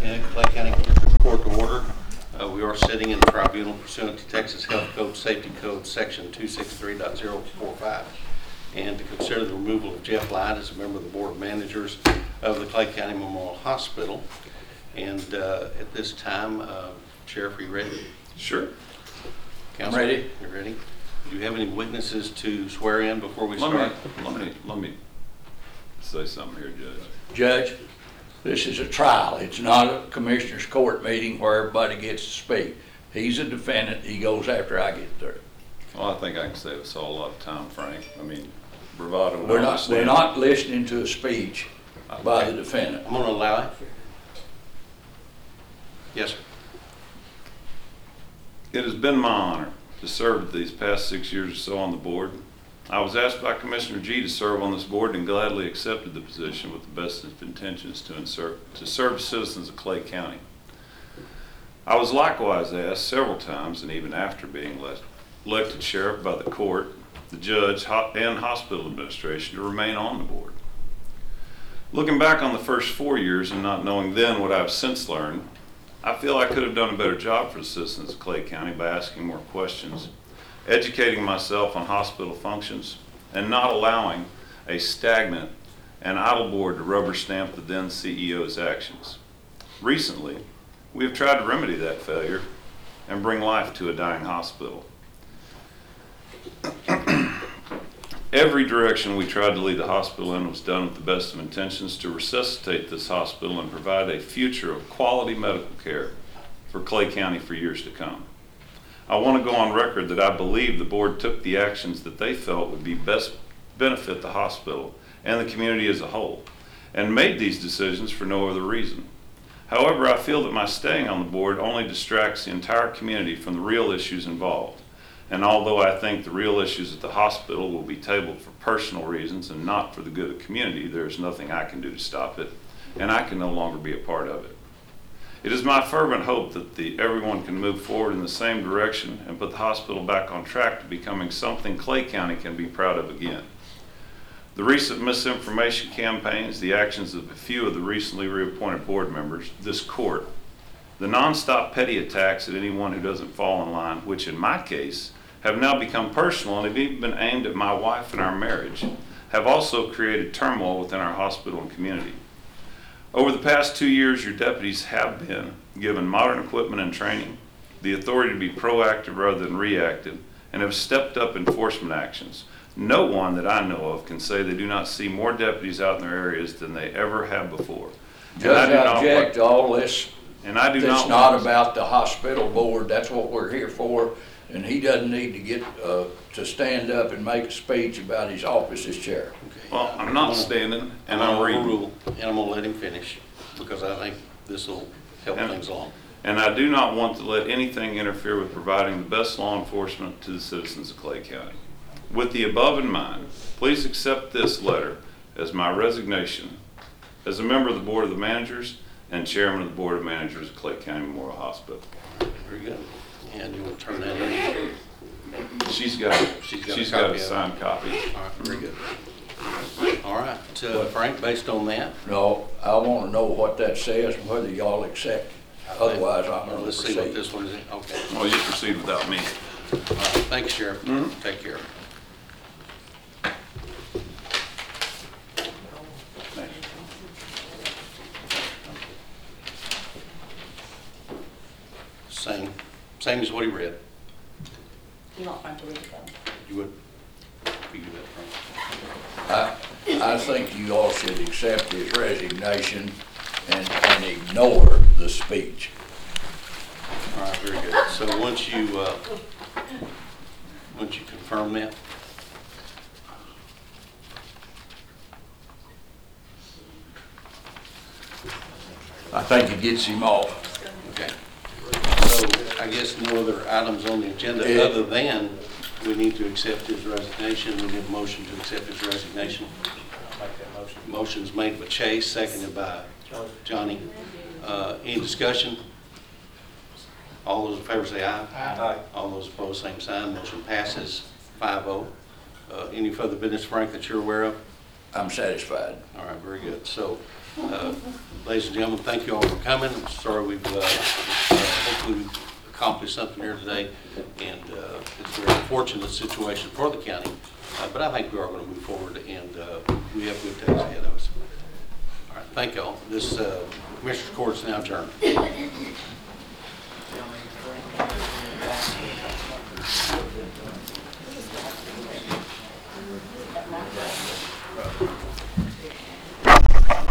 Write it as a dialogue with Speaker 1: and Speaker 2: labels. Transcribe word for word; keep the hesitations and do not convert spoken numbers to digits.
Speaker 1: and Clay County Commissioners Court to order. Uh, we are sitting in the tribunal pursuant to Texas Health Code Safety Code Section two sixty-three point zero four five, and to consider the removal of Jeff Light as a member of the Board of Managers of the Clay County Memorial Hospital. And uh, at this time, uh, Sheriff, are you ready?
Speaker 2: Sure.
Speaker 1: Counsel,
Speaker 2: I'm ready.
Speaker 1: You ready? Do you have any witnesses to swear in before we
Speaker 2: Let
Speaker 1: start?
Speaker 2: me, let me, let me say something here, Judge.
Speaker 3: Judge, this is a trial. It's not a commissioner's court meeting where everybody gets to speak. He's a defendant. He goes after I get through.
Speaker 2: Well, I think I can save us all a lot of time, Frank. I mean, bravado. and
Speaker 3: We're not,
Speaker 2: honesty.
Speaker 3: we're not listening to a speech by the defendant.
Speaker 1: I'm going to allow it. Yes, sir.
Speaker 2: It has been my honor to serve these past six years or so on the board. I was asked by Commissioner G to serve on this board and gladly accepted the position with the best of intentions to, insert, to serve citizens of Clay County. I was likewise asked several times, and even after being elect, elected sheriff by the court, the judge, and hospital administration, to remain on the board. Looking back on the first four years and not knowing then what I've since learned, I feel I could have done a better job for the citizens of Clay County by asking more questions, educating myself on hospital functions, and not allowing a stagnant and idle board to rubber stamp the then C E O's actions. Recently, we have tried to remedy that failure and bring life to a dying hospital. Every direction we tried to lead the hospital in was done with the best of intentions to resuscitate this hospital and provide a future of quality medical care for Clay County for years to come. I want to go on record that I believe the board took the actions that they felt would be best benefit the hospital and the community as a whole, and made these decisions for no other reason. However, I feel that my staying on the board only distracts the entire community from the real issues involved. And although I think the real issues at the hospital will be tabled for personal reasons and not for the good of the community, there is nothing I can do to stop it, and I can no longer be a part of it. It is my fervent hope that the, everyone can move forward in the same direction and put the hospital back on track to becoming something Clay County can be proud of again. The recent misinformation campaigns, the actions of a few of the recently reappointed board members, this court, the nonstop petty attacks at anyone who doesn't fall in line, which in my case have now become personal and have even been aimed at my wife and our marriage, have also created turmoil within our hospital and community. Over the past two years, your deputies have been given modern equipment and training, the authority to be proactive rather than reactive, and have stepped up enforcement actions. No one that I know of can say they do not see more deputies out in their areas than they ever have before.
Speaker 3: Judge, I object to all this.
Speaker 2: And I do not.
Speaker 3: It's not about the hospital board. That's what we're here for. And he doesn't need to get uh, to stand up and make a speech about his office as chair.
Speaker 1: Okay.
Speaker 2: Well, I'm not standing, and I'm reading.
Speaker 1: Rule, and I'm going to let him finish because I think this will help
Speaker 2: And-
Speaker 1: things along.
Speaker 2: And I do not want to let anything interfere with providing the best law enforcement to the citizens of Clay County. With the above in mind, please accept this letter as my resignation as a member of the Board of the Managers and Chairman of the Board of Managers of Clay County Memorial Hospital.
Speaker 1: Very good. And you want to turn that in?
Speaker 2: She's got,
Speaker 1: She's got a
Speaker 2: she's got
Speaker 1: copy
Speaker 2: a
Speaker 1: of it.
Speaker 2: signed copy.
Speaker 1: All right, very good. All right, uh, Frank, based on that,
Speaker 3: No, I want to know what that says and whether y'all accept it. Otherwise, I'm going to
Speaker 1: let's see what
Speaker 3: proceed.
Speaker 1: this one is. Okay.
Speaker 2: Well, you proceed without me.
Speaker 1: All right, thanks, Sheriff.
Speaker 2: Mhm.
Speaker 1: Take care. Same, same as what he read.
Speaker 4: You want Frank to read it though?
Speaker 1: You would, you do that, Frank.
Speaker 3: I, I think you all should accept his resignation and, and ignore the speech.
Speaker 1: All right, very good. So once you, uh, once you confirm that,
Speaker 3: I think it gets him off.
Speaker 1: okay. So I guess no other items on the agenda
Speaker 3: Yeah.
Speaker 1: other than we need to accept his resignation. We need a motion to accept his resignation.
Speaker 5: Make that motion.
Speaker 1: Motion's made by Chase, seconded by Johnny. Uh, any discussion? All those in favor say aye.
Speaker 5: Aye.
Speaker 1: All those opposed, same sign. Motion passes five oh. Uh, any further business, Frank, that you're aware of?
Speaker 3: I'm satisfied.
Speaker 1: All right, very good. So, uh, ladies and gentlemen, thank you all for coming. I'm sorry we've, uh, uh, hopefully we've accomplished something here today. And uh, it's a very fortunate situation for the county. Uh, But I think we are going to move forward, and uh, we have good days ahead of us. All right, thank you all. This uh, Commissioners Court is now adjourned.